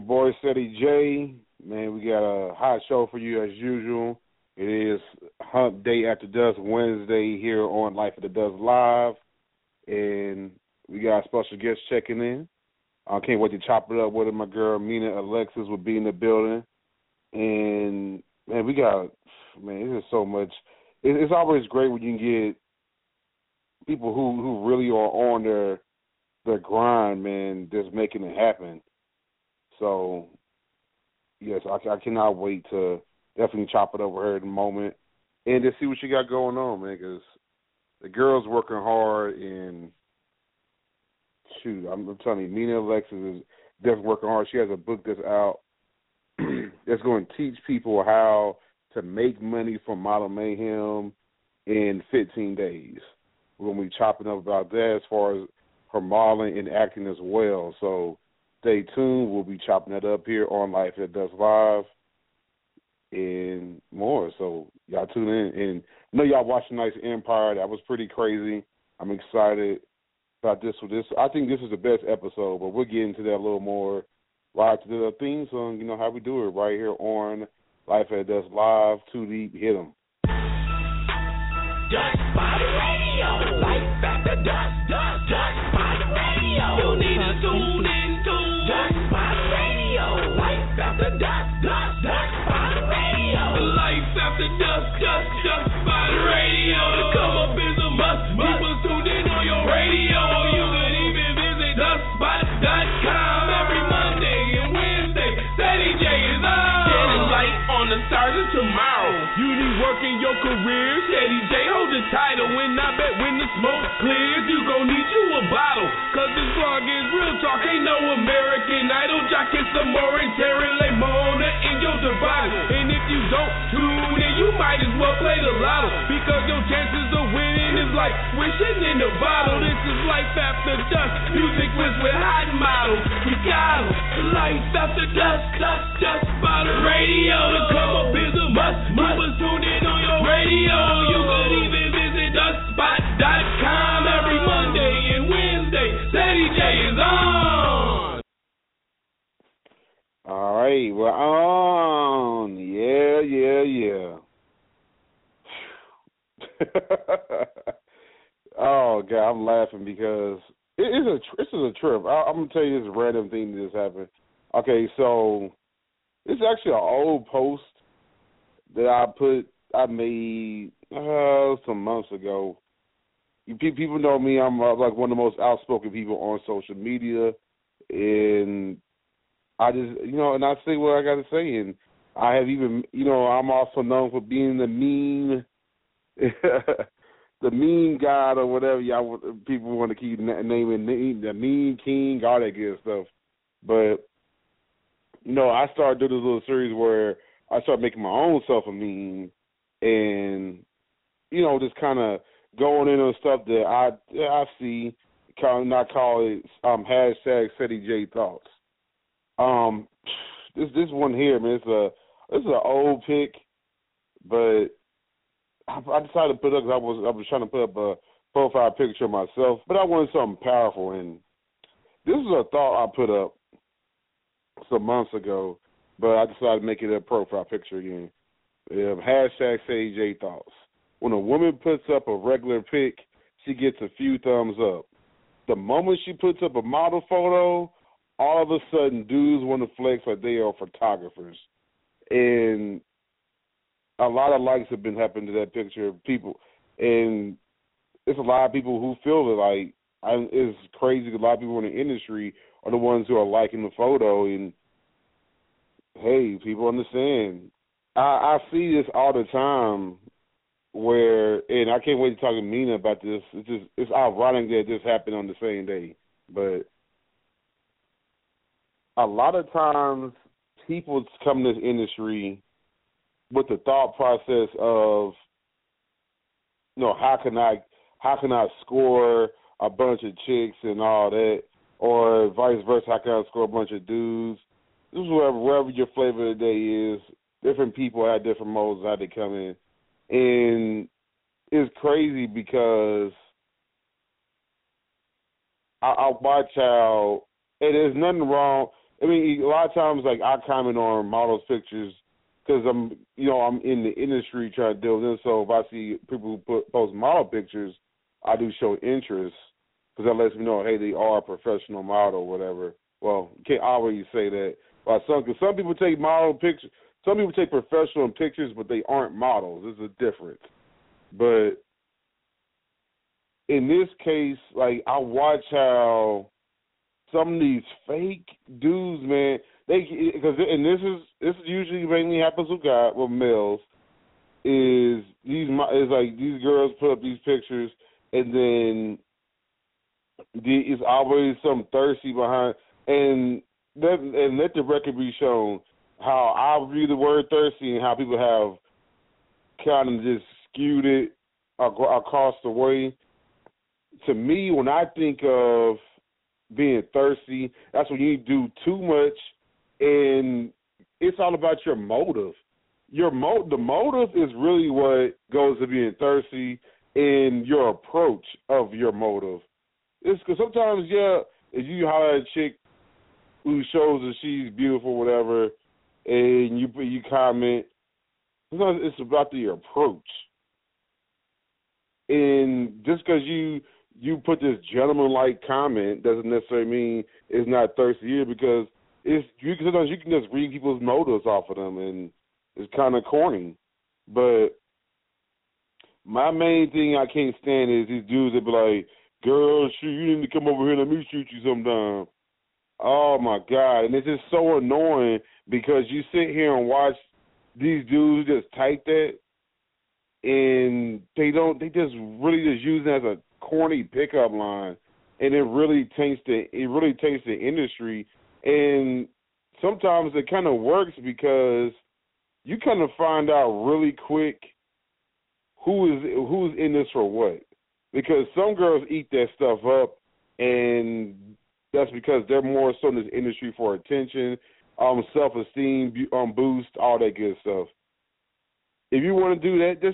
boy, Steady J. Man, we got a hot show for you as usual. It is Hump Day After Dusk Wednesday here on Life After Dusk Live. And we got a special guest checking in. I can't wait to chop it up with her. My girl, Mina Alexis, will be in the building. And, man, there's so much. It's always great when you can get people who really are on their grind, man, just making it happen. So, yes, I cannot wait to definitely chop it over her in a moment and just see what she got going on, man, because the girl's working hard and, shoot, I'm telling you, Mina Alexis is definitely working hard. She has a book that's out that's going to teach people how to make money from Model Mayhem in 15 days. We're going to be chopping up about that as far as her modeling and acting as well. So stay tuned. We'll be chopping that up here on Life That Does Live and more. So y'all tune in. And I know y'all watched tonight's Empire. That was pretty crazy. I'm excited about this. I think this is the best episode, but we'll get into that a little more right to the theme song, you know, how we do it right here on Life That Does Live. Too Deep, hit 'em. Dust by the radio, Life After Dusk, Dust by the radio. You need to tune in to Dust by the radio, Life After Dusk, Dust by the radio. Life After Dusk, Dust by the radio. To come up is a must. People tuned in on your radio. You can even visit dustspot.com every Monday and Wednesday. Steady J is on. Getting light on the stars of tomorrow. You need work in your career. Steady J hold the title. And I bet when the smoke clears, you gon' need you a bottle. Cause this vlog is real talk. Ain't no American Idol. Jockin' some more and tearing Lemona in your device. And if you don't tune in, you might as well play the lotto. Because your chances of winning is like wishing in a bottle. This is Life After Dusk. Music with hot models. We got 'em. Life After Dusk, Dust by the radio. To come up is a must. People tune in on your radio. You could even visit dustspot.com every Monday and Wednesday. Steady J is on. All right, we're on. Yeah. Oh, God, I'm laughing because this is a trip. I'm going to tell you this random thing that just happened. Okay, so this is actually an old post that I made some months ago. People know me. I'm like one of the most outspoken people on social media, and I just, and I say what I got to say, and I have even, I'm also known for being the mean, the mean god or whatever people want to keep naming, the mean king, all that good stuff. But, I started doing this little series where I started making my own self a meme and, just kind of going into stuff that I see, not call it hashtag Steady J Thoughts. This one here, man, this is an old pic, but I decided to put it up because I was trying to put up a profile picture of myself, but I wanted something powerful, and this is a thought I put up some months ago, but I decided to make it a profile picture again. Hashtag Steady J Thoughts. When a woman puts up a regular pic, she gets a few thumbs up. The moment she puts up a model photo, all of a sudden dudes want to flex like they are photographers. And a lot of likes have been happening to that picture of people. And it's a lot of people who feel it like, it's crazy. A lot of people in the industry are the ones who are liking the photo. And, hey, people understand. I see this all the time where, and I can't wait to talk to Mina about this. It's ironic that this happened on the same day. But a lot of times people come to this industry with the thought process of, how can I score a bunch of chicks and all that, or vice versa, how can I score a bunch of dudes? This is wherever your flavor of the day is. Different people have different modes how they come in. And it's crazy because I watch how, and there's nothing wrong, I mean, a lot of times, like, I comment on models' pictures because I'm in the industry trying to deal with them. So if I see people who post model pictures, I do show interest because that lets me know, hey, they are a professional model or whatever. Well, you can't always say that. Cause some people take model pictures. Some people take professional pictures, but they aren't models. There's a difference. But in this case, like, I watch how some of these fake dudes, man, this usually mainly happens with males, is these girls put up these pictures and then it's always some thirsty behind, and let the record be shown how I view the word thirsty and how people have kind of just skewed it across the way. To me, when I think of being thirsty, that's when you do too much, and it's all about your motive. The motive is really what goes to being thirsty in your approach of your motive. It's because sometimes, if you holler at a chick who shows that she's beautiful, whatever, and you comment, sometimes it's about the approach. And just because you put this gentleman-like comment doesn't necessarily mean it's not thirsty either, because sometimes you can just read people's motives off of them, and it's kind of corny. But my main thing I can't stand is these dudes that be like, girl, shoot, you need to come over here and let me shoot you sometime. Oh, my God. And it's just so annoying because you sit here and watch these dudes just type that, and they just really just use it as a corny pickup line, and it really taints the industry. And sometimes it kind of works because you kind of find out really quick who's in this for what. Because some girls eat that stuff up, and that's because they're more so in this industry for attention, self-esteem, boost, all that good stuff. If you want to do that,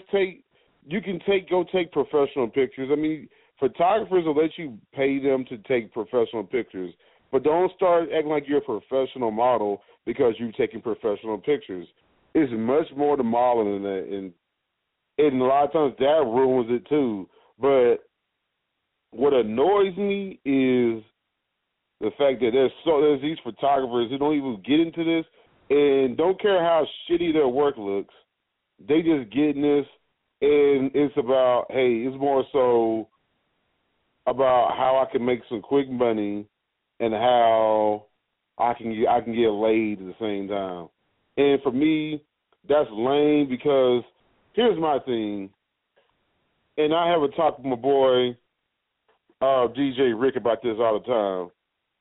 go take professional pictures. I mean, photographers will let you pay them to take professional pictures, but don't start acting like you're a professional model because you're taking professional pictures. It's much more to modeling than that, and a lot of times that ruins it too. But what annoys me is the fact that there's these photographers who don't even get into this and don't care how shitty their work looks. They just get in this, and it's more so about how I can make some quick money and how I can get laid at the same time. And for me, that's lame because here's my thing. And I have a talk with my boy, DJ Rick, about this all the time.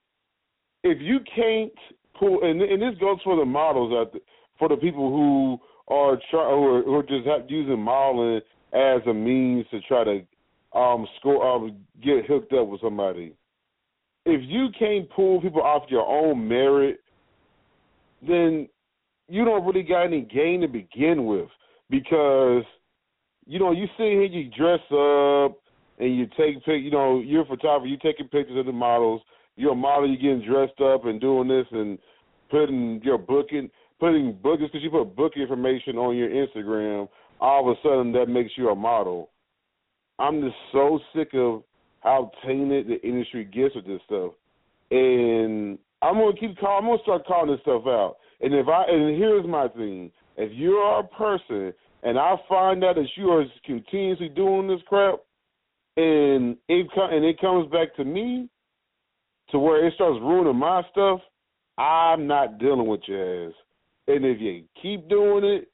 If you can't pull, and this goes for the models, for the people who are just using modeling as a means to try to get hooked up with somebody. If you can't pull people off your own merit, then you don't really got any gain to begin with, because you sit here, you dress up, and you take you're a photographer, you're taking pictures of the models. You're a model, you're getting dressed up and doing this and putting bookings, because you put book information on your Instagram, all of a sudden that makes you a model. I'm just so sick of how tainted the industry gets with this stuff. And I'm gonna start calling this stuff out. And here's my thing. If you are a person and I find out that you are continuously doing this crap, and it comes back to me, to where it starts ruining my stuff, I'm not dealing with your ass. And if you keep doing it,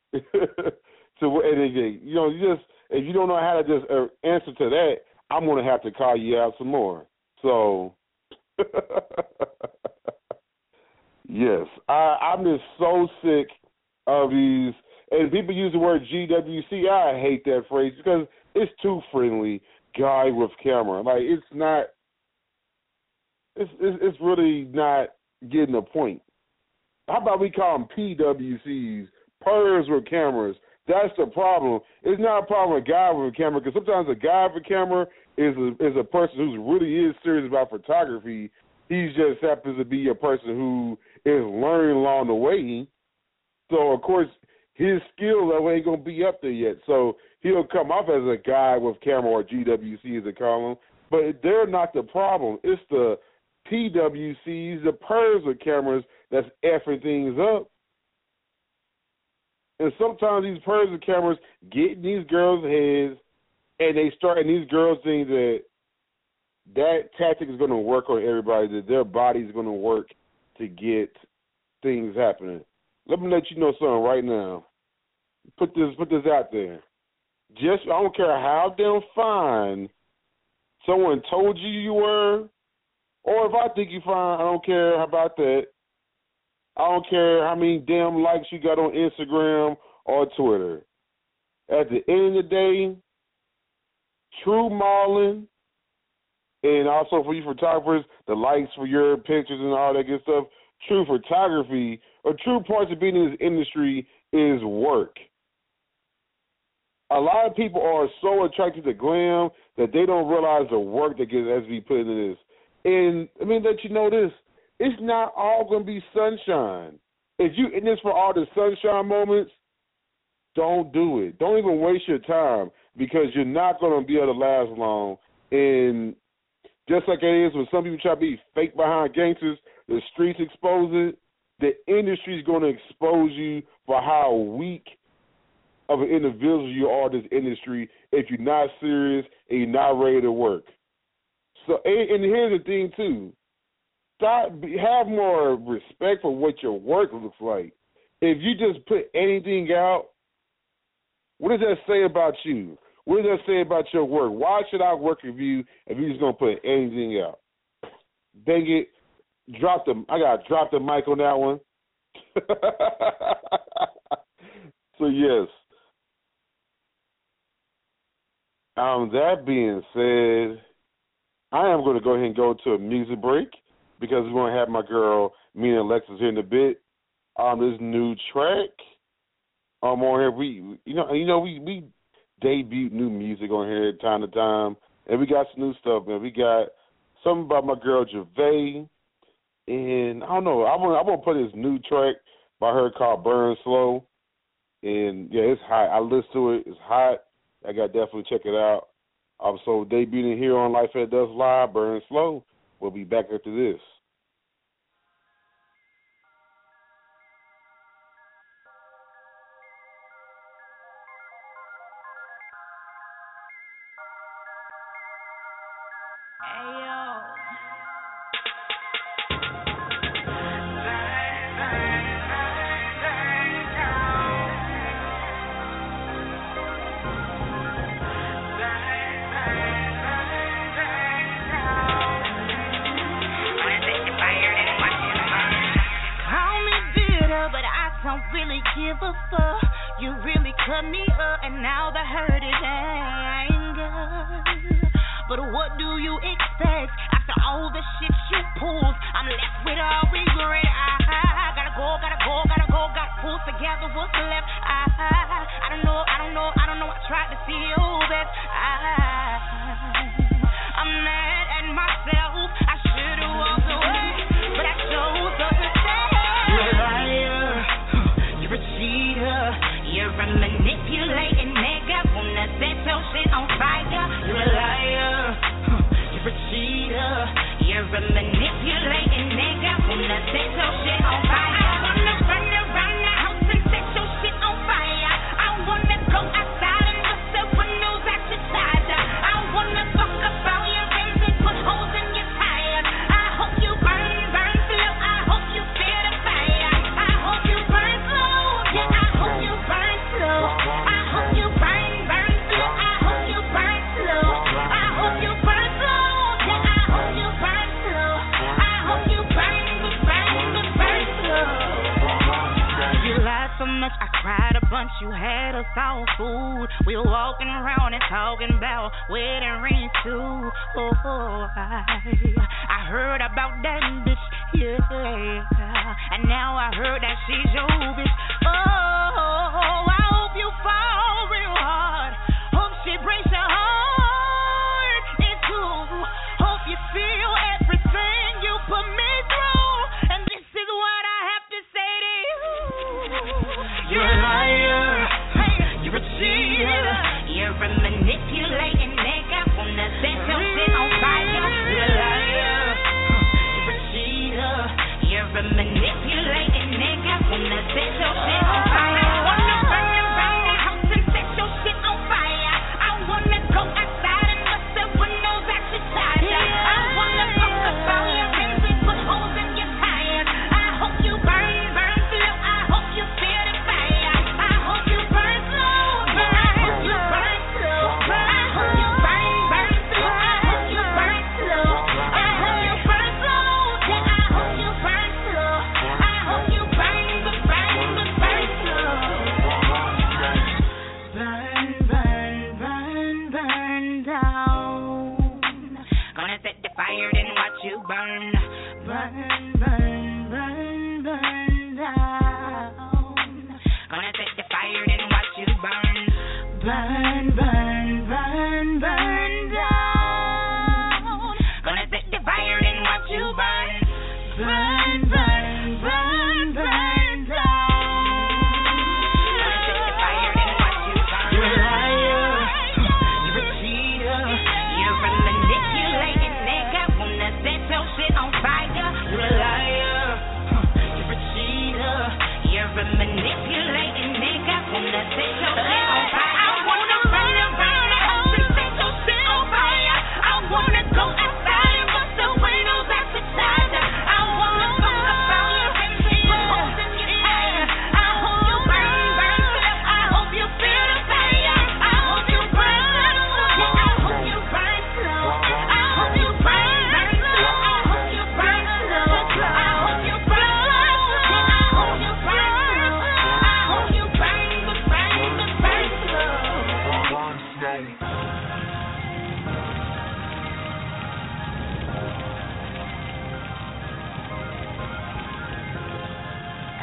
if you don't know how to just answer to that, I'm gonna have to call you out some more. So, yes, I'm just so sick of these. And people use the word GWC. I hate that phrase because it's too friendly. Guy with camera, like it's not. It's really not getting a point. How about we call them PWCs, pers with cameras? That's the problem. It's not a problem with a guy with a camera, because sometimes a guy with a camera is a person who really is serious about photography, He just happens to be a person who is learning along the way. So, of course, his skill level ain't going to be up there yet. So he'll come off as a guy with camera, or GWC as they call them. But they're not the problem. It's the PWCs, the Persia cameras that's effing things up. And sometimes these Persia cameras get in these girls' heads, and these girls think that tactic is going to work on everybody, that their body's going to work to get things happening. Let me let you know something right now. Put this out there. I don't care how damn fine someone told you were, or if I think you're fine, I don't care about that. I don't care how many damn likes you got on Instagram or Twitter. At the end of the day, true modeling, and also for you photographers, the likes for your pictures and all that good stuff, true photography, or true parts of being in this industry is work. A lot of people are so attracted to glam that they don't realize the work that has to be put into this. And let me let you know this. It's not all going to be sunshine. If you in this for all the sunshine moments, don't do it. Don't even waste your time, because you're not going to be able to last long. And just like it is when some people try to be fake behind gangsters, the streets expose it. The industry is going to expose you for how weak of an individual you are in this industry if you're not serious and you're not ready to work. So, and here's the thing too. Have more respect for what your work looks like. If you just put anything out, what does that say about you? What does that say about your work? Why should I work with you if you're just going to put anything out? Dang it. I got to drop the mic on that one. So, yes. That being said, I am going to go ahead and go to a music break, because we're going to have my girl, Mina Alexis, here in a bit. This new track on here. We debut new music on here time to time, and we got some new stuff, man. We got something about my girl Gervais, and I don't know. I want to put this new track by her called "Burn Slow," and yeah, it's hot. I listened to it. It's hot. I got to definitely check it out. Also debuting here on Life at Dusk Live, "Burn Slow." We'll be back after this. Give a fuck, you really cut me up, and now the hurt is anger. But what do you expect after all the shit you pulled? I'm left with all regret. I gotta go, gotta pull together what's left. I don't know. I tried to feel best. I'm mad at myself. I should've walked away, but I chose to stay. You're a liar. You're a cheater, you're a manipulating nigga, wanna set your shit on fire. You're a liar, you're a cheater, you're a manipulating nigga, wanna set your shit on fire. I wanna run around the house and set your shit on fire. I wanna go outside and bust the windows at your tires. I wanna fuck up all your rims and put holes in your tires. I hope you burn slow, I hope you feel the fire. I hope you burn slow. I hope you burn slow. I hope you burn slow. I hope you burn slow. I hope you burn slow. Yeah, I hope you burn slow. I hope you burn slow. You lied so much, I cried a bunch. You had us all fooled. We were walking around and talking about wedding rings too. Oh, I heard about that bitch, yeah. And now I heard that she's your bitch. Oh, I hope you fall real hard. Hope she breaks your heart in two. Hope you feel everything you put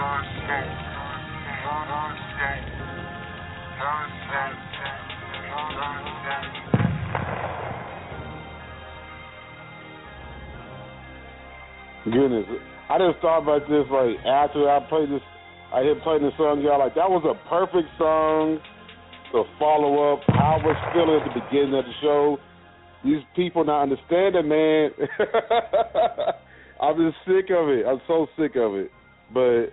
Goodness, I just thought about this, like, after I hit playing the song, y'all, like, that was a perfect song to follow up how I was feeling at the beginning of the show. These people not understanding, man. I'm just sick of it. I'm so sick of it. But,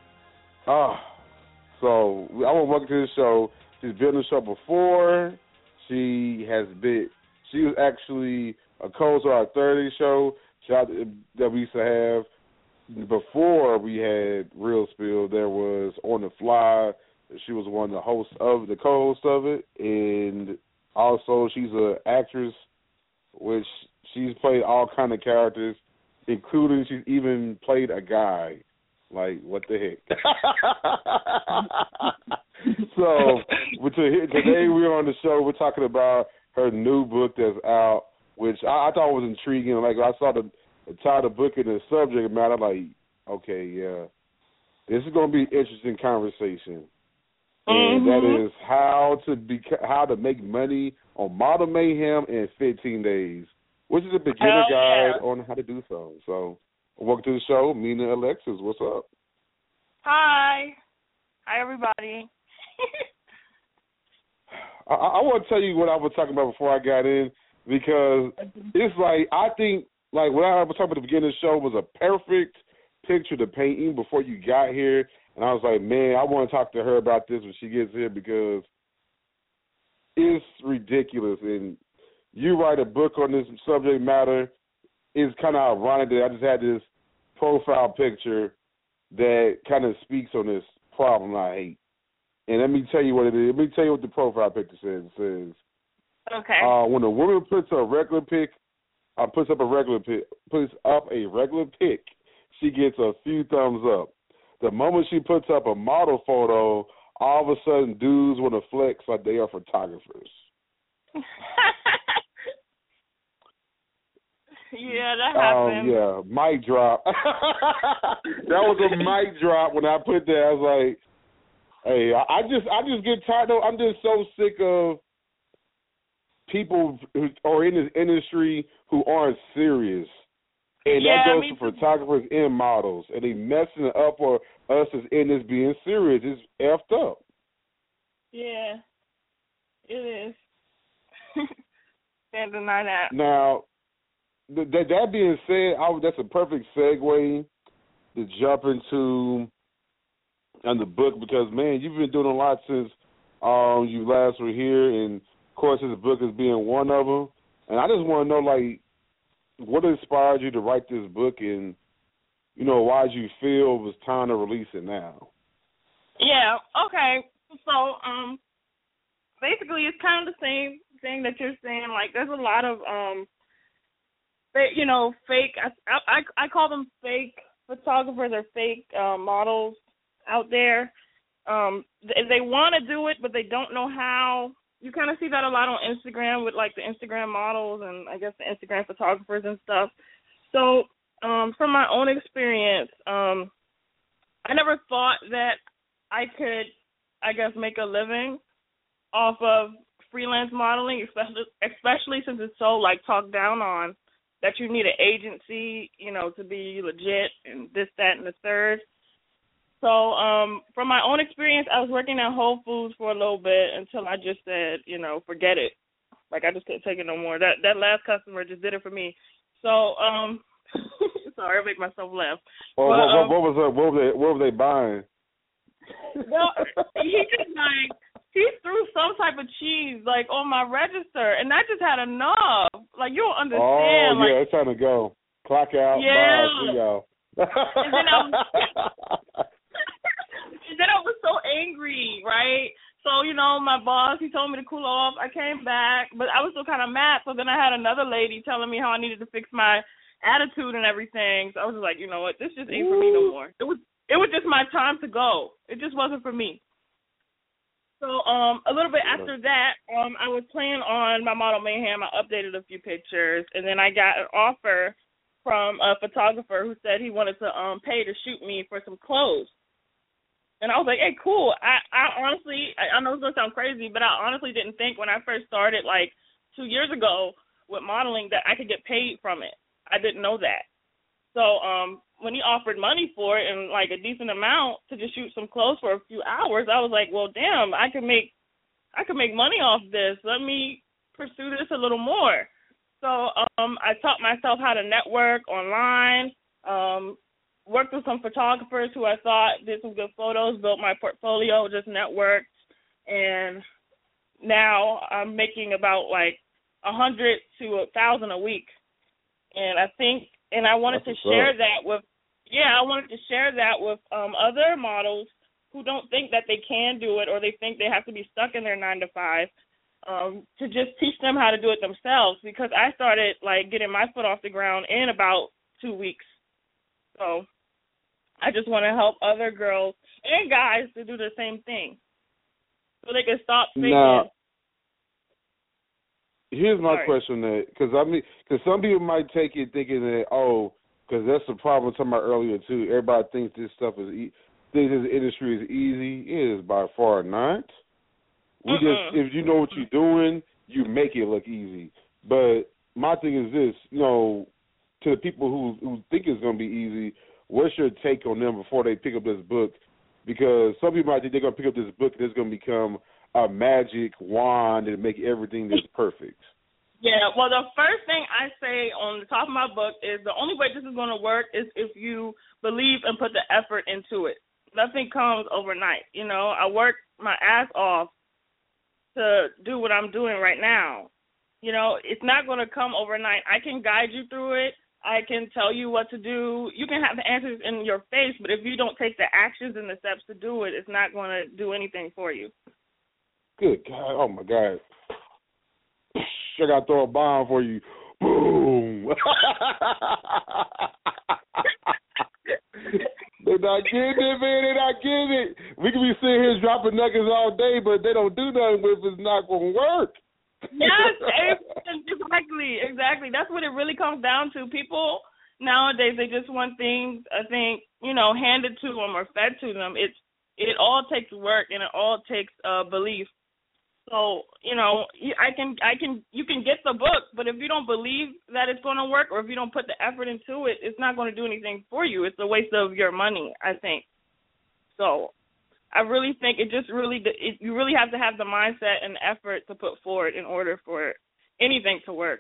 so I want to welcome to the show. She's been on the show before. She was actually a co-host of our 30 show. Shout that we used to have before we had Real Spill. There was On the Fly. She was one of the co-hosts of it, and also she's an actress, which she's played all kind of characters, including she's even played a guy. Like, what the heck? So today we're on the show. We're talking about her new book that's out, which I thought was intriguing. Like, I saw the title of the book and the subject matter, I'm like, okay, yeah, this is going to be an interesting conversation. And that is how to make money on Model Mayhem in 15 days, which is a beginner guide on how to do so. So, welcome to the show, Mina Alexis. What's up? Hi. Hi, everybody. I want to tell you what I was talking about before I got in, because it's like, I think, like, what I was talking about at the beginning of the show was a perfect picture to paint even before you got here. And I was like, man, I want to talk to her about this when she gets here, because it's ridiculous. And you write a book on this subject matter. It's kind of ironic that I just had this profile picture that kind of speaks on this problem I hate. And let me tell you what it is. Let me tell you what the profile picture says. It says, okay. When a woman puts up a regular pic, she gets a few thumbs up. The moment she puts up a model photo, all of a sudden dudes want to flex like they are photographers. Yeah, that happened. Yeah, mic drop. That was a mic drop when I put that. I was like, hey, I just get tired of, I'm just so sick of people who are in this industry who aren't serious. And that goes for photographers and models. And they messing it up for us as in this being serious. It's effed up. Yeah, it is. Can't deny that. Now, that being said, that's a perfect segue to jump into the book, because, man, you've been doing a lot since you last were here. And, of course, this book is being one of them. And I just want to know, like, what inspired you to write this book, and, you know, why did you feel it was time to release it now? Yeah, okay. So, basically it's kind of the same thing that you're saying. Like, there's a lot of, fake, I call them fake photographers or fake models out there. They want to do it, but they don't know how. You kind of see that a lot on Instagram with, like, the Instagram models and, I guess, the Instagram photographers and stuff. So, from my own experience, I never thought that I could, I guess, make a living off of freelance modeling, especially since it's so, like, talked down on, that you need an agency, you know, to be legit and this, that, and the third. So from my own experience, I was working at Whole Foods for a little bit until I just said, you know, forget it. Like, I just couldn't take it no more. That last customer just did it for me. So, sorry, I make myself laugh. Well, but, what were they buying? Well, he threw some type of cheese, like, on my register, and I just had enough. Like, you don't understand. Oh, yeah, it's time to go. Clock out. Yeah. Bye. See y'all. And then I was so angry, right? So, you know, my boss, he told me to cool off. I came back, but I was still kind of mad. So then I had another lady telling me how I needed to fix my attitude and everything. So I was just like, you know what, this just ain't for me no more. It was just my time to go. It just wasn't for me. So a little bit after that, I was playing on my Model Mayhem. I updated a few pictures, and then I got an offer from a photographer who said he wanted to pay to shoot me for some clothes. And I was like, hey, cool. I honestly, I know it's going to sound crazy, but I honestly didn't think when I first started, like, 2 years ago with modeling that I could get paid from it. I didn't know that. So when he offered money for it and, like, a decent amount to just shoot some clothes for a few hours, I was like, well, damn, I could make money off this. Let me pursue this a little more. So I taught myself how to network online, worked with some photographers who I thought did some good photos, built my portfolio, just networked, and now I'm making about like 100 to 1,000 a week. And I think, and I wanted to share that with, other models who don't think that they can do it or they think they have to be stuck in their 9 to 5. To just teach them how to do it themselves, because I started like getting my foot off the ground in about 2 weeks. So I just want to help other girls and guys to do the same thing, so they can stop thinking. Now, here's my question, because some people might take it thinking that, because that's the problem talking about earlier too. Everybody thinks this stuff is thinks this industry is easy. It is by far not. If you know what you're doing, you make it look easy. But my thing is this, to the people who think it's going to be easy, what's your take on them before they pick up this book? Because some people might think they're going to pick up this book and it's going to become a magic wand and make everything that's perfect. Yeah, well, the first thing I say on the top of my book is the only way this is going to work is if you believe and put the effort into it. Nothing comes overnight. I work my ass off to do what I'm doing right now. It's not going to come overnight. I can guide you through it. I can tell you what to do. You can have the answers in your face, but if you don't take the actions and the steps to do it, it's not going to do anything for you. Good God. Oh, my God. I got to throw a bomb for you. Boom. They're not getting it, man. They're not getting it. We can be sitting here dropping nuggets all day, but they don't do nothing with it. It's not going to work. Yes, exactly. That's what it really comes down to. People nowadays, they just want things, I think, handed to them or fed to them. It all takes work and it all takes belief. So, you can get the book, but if you don't believe that it's going to work or if you don't put the effort into it, it's not going to do anything for you. It's a waste of your money, I think. So I really think you really have to have the mindset and effort to put forward in order for anything to work.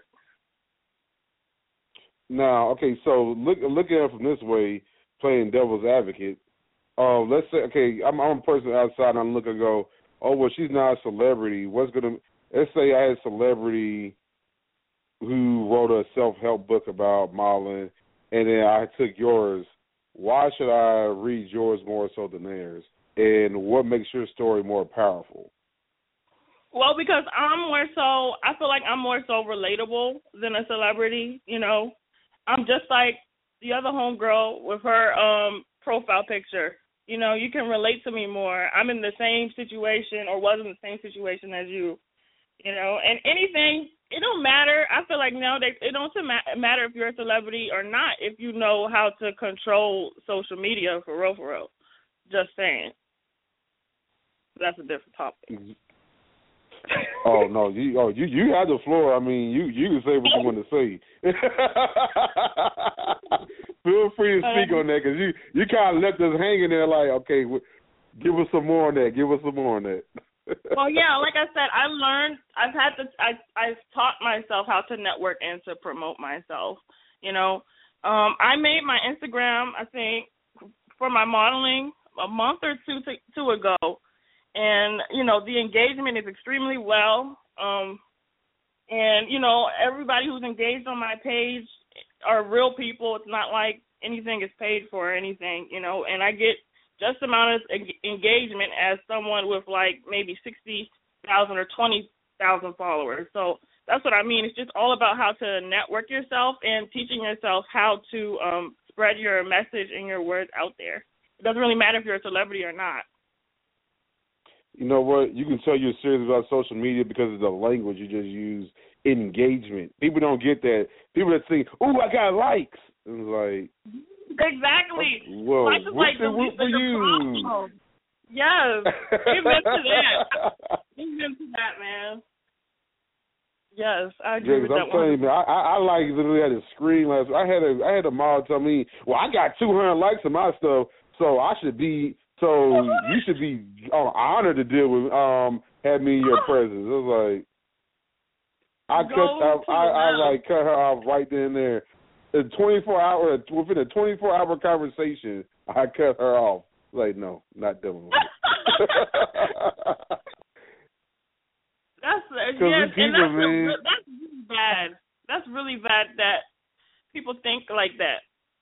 Now, okay, so look at it from this way, playing devil's advocate. Let's say, okay, I'm a person outside and I look and go, oh, well, she's not a celebrity. Let's say I had a celebrity who wrote a self-help book about modeling, and then I took yours. Why should I read yours more so than theirs? And what makes your story more powerful? Well, because I feel like I'm more so relatable than a celebrity, I'm just like the other homegirl with her profile picture. You can relate to me more. I'm in the same situation or was in the same situation as you, and anything, it don't matter. I feel like nowadays it don't matter if you're a celebrity or not if you know how to control social media for real. Just saying. That's a different topic. Oh no, you have the floor. I mean, you can say what you want to say. Feel free to speak on that because you kind of left us hanging there like, okay, give us some more on that. Well, yeah, like I said, I've taught myself how to network and to promote myself. I made my Instagram, I think, for my modeling a month or two ago. And, the engagement is extremely well. And, everybody who's engaged on my page are real people. It's not like anything is paid for or anything, and I get just the amount of engagement as someone with like maybe 60,000 or 20,000 followers. So that's what I mean. It's just all about how to network yourself and teaching yourself how to spread your message and your words out there. It doesn't really matter if you're a celebrity or not. You know what? You can tell you're serious about social media because of the language you just use. Engagement. People don't get that. People that think, "Ooh, I got likes." And it's like, exactly. Whoa, likes is like the for you? problem. Yes. Amen to that. Amen to that, man. Yes, I agree with that. I'm telling you, man, I like literally had to scream last. I had a model tell me, well, I got 200 likes on my stuff, so I should be. So you should be honored to deal with have me in your presence. It was like I cut her off right then and there. Within a 24-hour conversation, I cut her off. Like, no, not doing it. That's really bad. That's really bad that people think like that.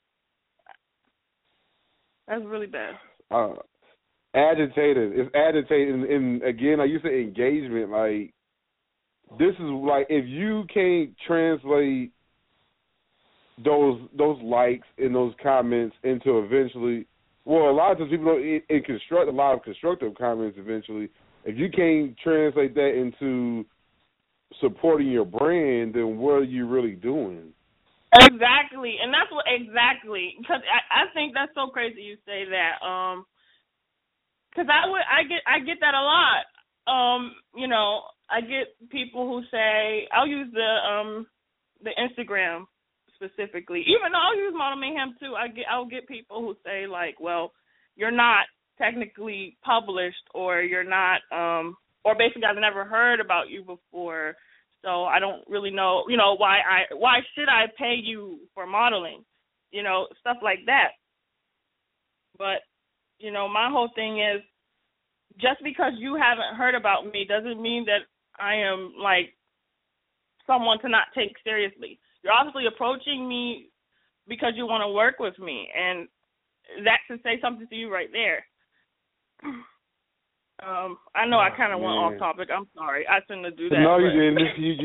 That's really bad. Agitated. It's agitating. And again, like you said, engagement. Like, this is like, if you can't translate those likes and those comments into eventually, well, a lot of times people don't construct a lot of constructive comments eventually. If you can't translate that into supporting your brand, then what are you really doing? Exactly, and that's because I think that's so crazy you say that. Because I get that a lot. You know, I get people who say, I'll use the Instagram specifically, even though I'll use Model Mayhem too. I'll get people who say like, well, you're not technically published, or you're not, or basically I've never heard about you before, so I don't really know, you know, why should I pay you for modeling, you know, stuff like that. But, you know, my whole thing is, just because you haven't heard about me doesn't mean that I am like someone to not take seriously. You're obviously approaching me because you want to work with me, and that should say something to you right there. I know I kind of went off topic. I'm sorry. I shouldn't do that. No, you didn't.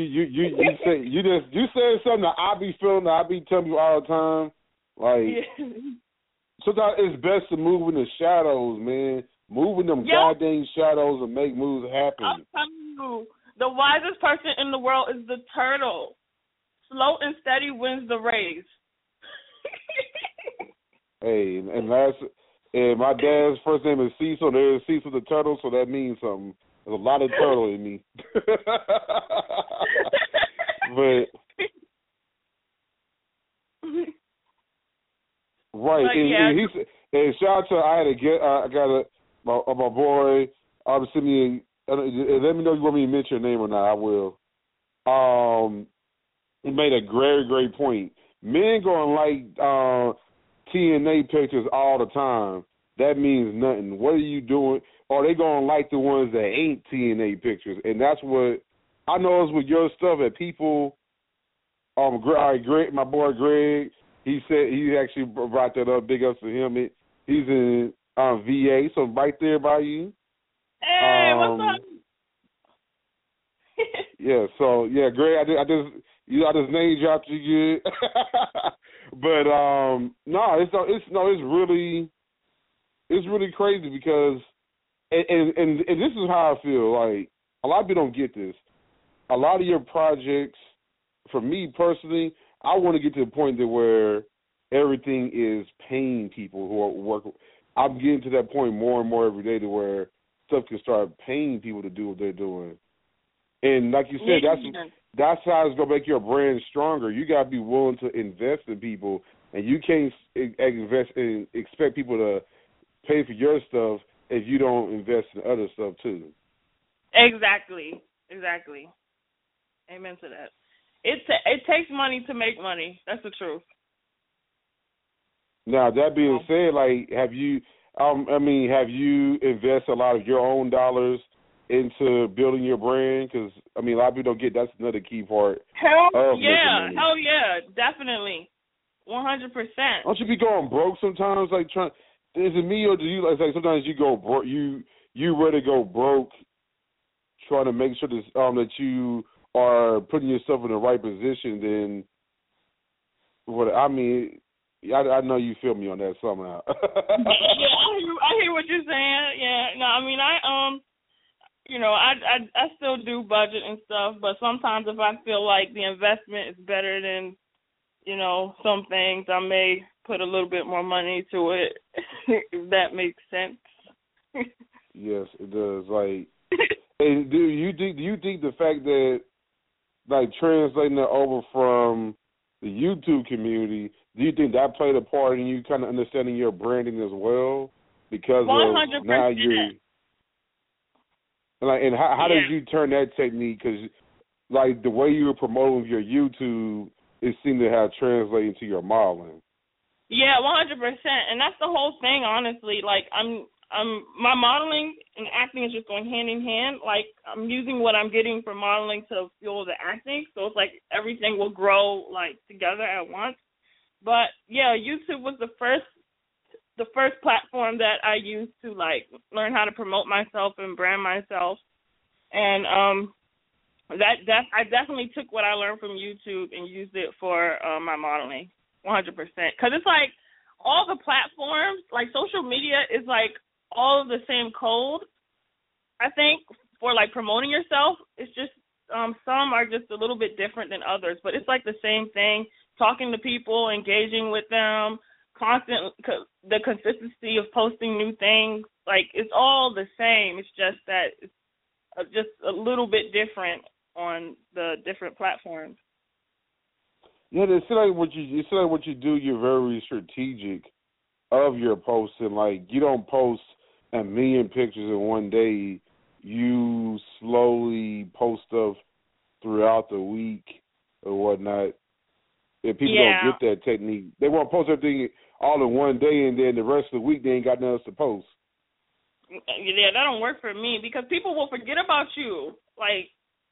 You said something that I be feeling, that I be telling you all the time. Like, sometimes it's best to move in the shadows, man. Move in them goddamn shadows and make moves happen. I'm telling you, the wisest person in the world is the turtle. Slow and steady wins the race. Hey, and my dad's first name is Cecil. There's Cecil the turtle, so that means something. There's a lot of turtle in me. But right, and shout out to I got my boy. Send me. Let me know if you want me to mention your name or not. I will. He made a great point. Men gonna like TNA pictures all the time. That means nothing. What are you doing? Or they gonna like the ones that ain't TNA pictures, and that's what I know is with your stuff that people. Greg, my boy Greg, he said he actually brought that up. Big ups to him. He's in VA, so right there by you. Hey, what's up? Yeah, so yeah, Greg, I just name dropped you good. But it's really crazy because and this is how I feel. Like, a lot of people don't get this. A lot of your projects, for me personally, I want to get to the point that where everything is paying people who are working. I'm getting to that point more and more every day to where stuff can start paying people to do what they're doing. And like you said, that's how it's gonna make your brand stronger. You gotta be willing to invest in people, and you can't invest and expect people to pay for your stuff if you don't invest in other stuff too. Exactly. Amen to that. It takes money to make money. That's the truth. Now, that being said, like, have you invested a lot of your own dollars into building your brand? Because, I mean, a lot of people don't get that's another key part. Hell yeah, definitely. 100%. Don't you be going broke sometimes? Like, is it me, or do you like sometimes you go broke? You ready to go broke, trying to make sure that you are putting yourself in the right position? Then, I know you feel me on that somehow. Yeah, I hear what you're saying. Yeah, no, I mean, I still do budget and stuff, but sometimes if I feel like the investment is better than, some things, I may put a little bit more money to it, if that makes sense. Yes, it does. Like, and do you think the fact that like translating it over from the YouTube community, do you think that played a part in you kind of understanding your branding as well? Because 100%. of now you're like, and how Yeah. did you turn that technique? Because like the way you were promoting your YouTube, it seemed to have translated to your modeling. Yeah, 100%, and that's the whole thing. Honestly, like I'm my modeling and acting is just going hand in hand. Like I'm using what I'm getting from modeling to fuel the acting, so it's like everything will grow like together at once. But yeah, YouTube was the first platform that I used to like learn how to promote myself and brand myself, and I definitely took what I learned from YouTube and used it for my modeling. 100%, because it's like all the platforms, like social media is like all of the same code, I think, for like promoting yourself. It's just some are just a little bit different than others, but it's like the same thing, talking to people, engaging with them, the consistency of posting new things, like it's all the same. It's just that it's just a little bit different on the different platforms. Yeah, it's like what you do. You're very strategic of your posting. Like you don't post a million pictures in one day. You slowly post stuff throughout the week or whatnot. If people don't get that technique, they want to post everything all in one day, and then the rest of the week they ain't got nothing else to post. Yeah, that don't work for me because people will forget about you. Like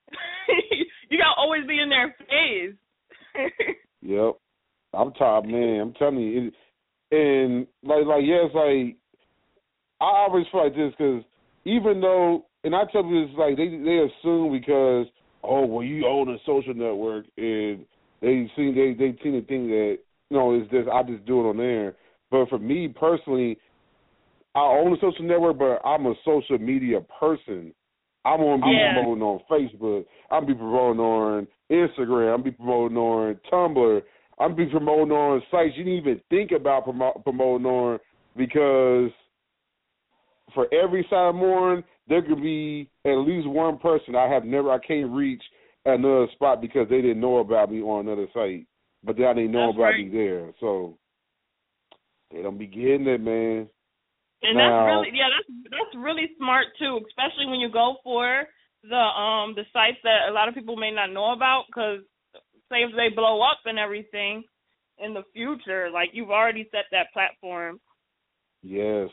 you gotta always be in their face. Yep, I'm tired, man. I'm telling you, and like yeah, it's like I always feel like this because even though, and I tell people it's like they assume because you own a social network and they seem to think that it's just I just do it on there. But for me personally, I own a social network, but I'm a social media person. I'm going to be promoting on Facebook. I'm going to be promoting on Instagram. I'm going to be promoting on Tumblr. I'm going to be promoting on sites you didn't even think about promoting on because for every site I'm on, there could be at least one person I can't reach another spot because they didn't know about me on another site, but now they know about me there. So they don't be getting it, man. And that's really smart too, especially when you go for the sites that a lot of people may not know about. Because say if they blow up and everything in the future, like you've already set that platform. Yes,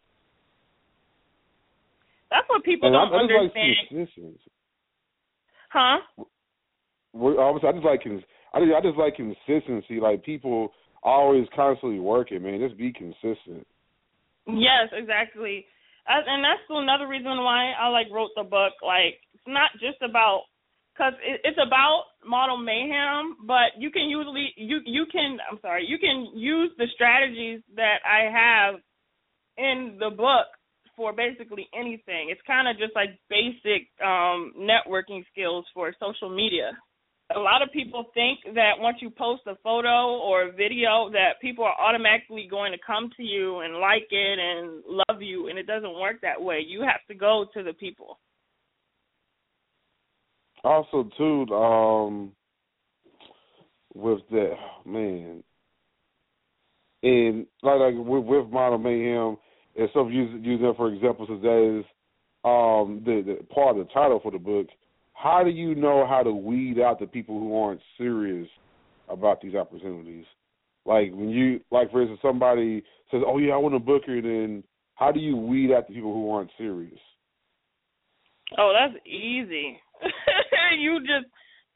that's what people don't understand. I just like consistency. Huh? I just like consistency. Like people always constantly working, man. Just be consistent. Yes, exactly. And that's another reason why I wrote the book. Like, it's not just about, because it's about model mayhem, but you can use the strategies that I have in the book for basically anything. It's kind of just like basic networking skills for social media. A lot of people think that once you post a photo or a video that people are automatically going to come to you and like it and love you, and it doesn't work that way. You have to go to the people. Also, too, with that, man, and like with Model Mayhem, and so use that for example, since that is the part of the title for the book. How do you know how to weed out the people who aren't serious about these opportunities? Like when you, like for instance, somebody says, "Oh yeah, I want to book her," then how do you weed out the people who aren't serious? Oh, that's easy. You just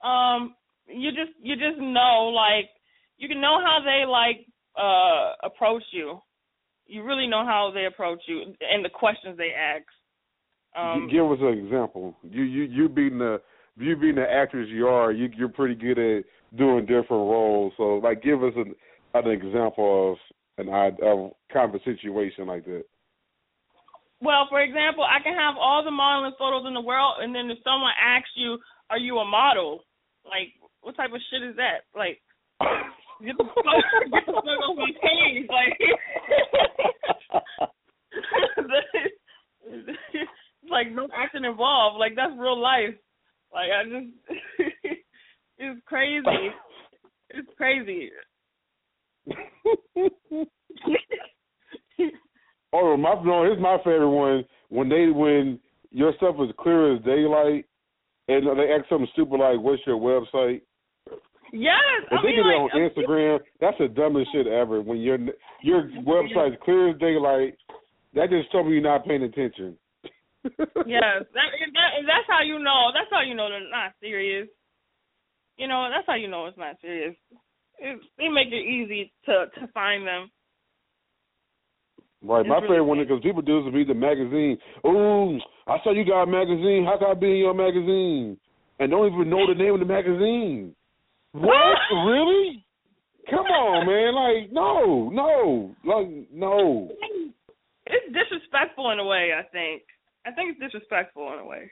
know, like you can know how they approach you. You really know how they approach you and the questions they ask. Give us an example. You being the actress you are, you're pretty good at doing different roles. So, like, give us an example of a kind of a situation like that. Well, for example, I can have all the modeling photos in the world, and then if someone asks you, "Are you a model?" Like, what type of shit is that? Like, get the fuck off my page, like. like no acting involved. Like that's real life. Like I just, it's crazy. It's crazy. Oh, here's my favorite one. When your stuff is clear as daylight, and they ask something stupid like, "What's your website?" Yes, If they get it on Instagram, that's the dumbest shit ever. When your website's clear as daylight, that just tells me you're not paying attention. Yes, that's how you know. That's how you know they're not serious. You know, that's how you know it's not serious. They make it easy to find them. Right, my favorite one is because people do is read the magazine. Ooh, I saw you got a magazine. How can I be in your magazine? And don't even know the name of the magazine. What? Really? Come on, man. Like, no. It's disrespectful in a way, I think. I think it's disrespectful in a way.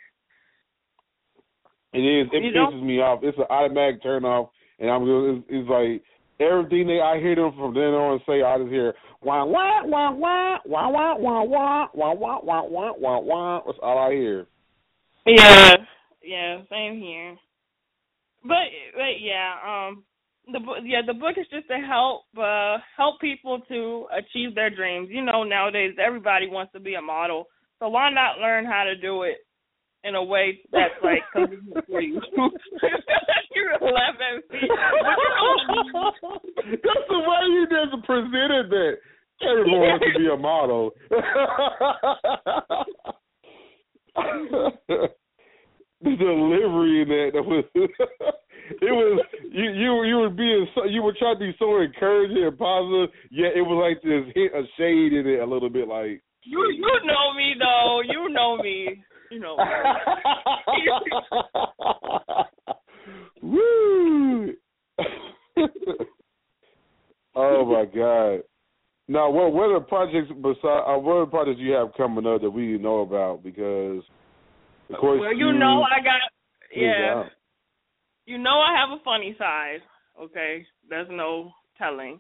It is. It pisses me off. It's an automatic turn off, and it's like everything I hear them from then on say, I just hear wah wah wah wah wah wah wah wah wah wah wah wah wah wah. That's all I hear. Yeah, same here. But yeah, the book is just to help people to achieve their dreams. You know, nowadays everybody wants to be a model, so why not learn how to do it in a way that's like convenient for you? You're laughing at me. That's the way you just presented that. Everyone wants to be a model. The delivery in that was it was you were trying to be so encouraging and positive, yet it was like this hint of shade in it a little bit, like you know me though. You know me. You know. Woo! Oh my God! Now, what are projects you have coming up that we know about? Because of course, well, you know I have a funny side. Okay, there's no telling.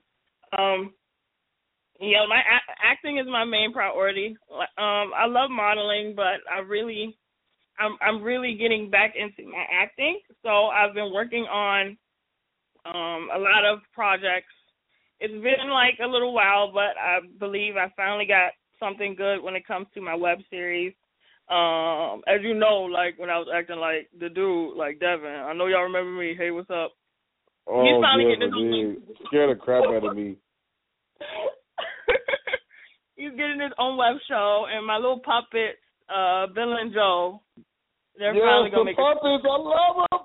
My acting is my main priority. I love modeling, but I'm really getting back into my acting. So I've been working on a lot of projects. It's been like a little while, but I believe I finally got something good when it comes to my web series. As you know, like when I was acting like the dude, like Devin. I know y'all remember me. Hey, what's up? Oh, He's finally getting his scared the crap out of me. He's getting his own web show, and my little puppets, Bill and Joe, they're finally gonna make puppets. I love them.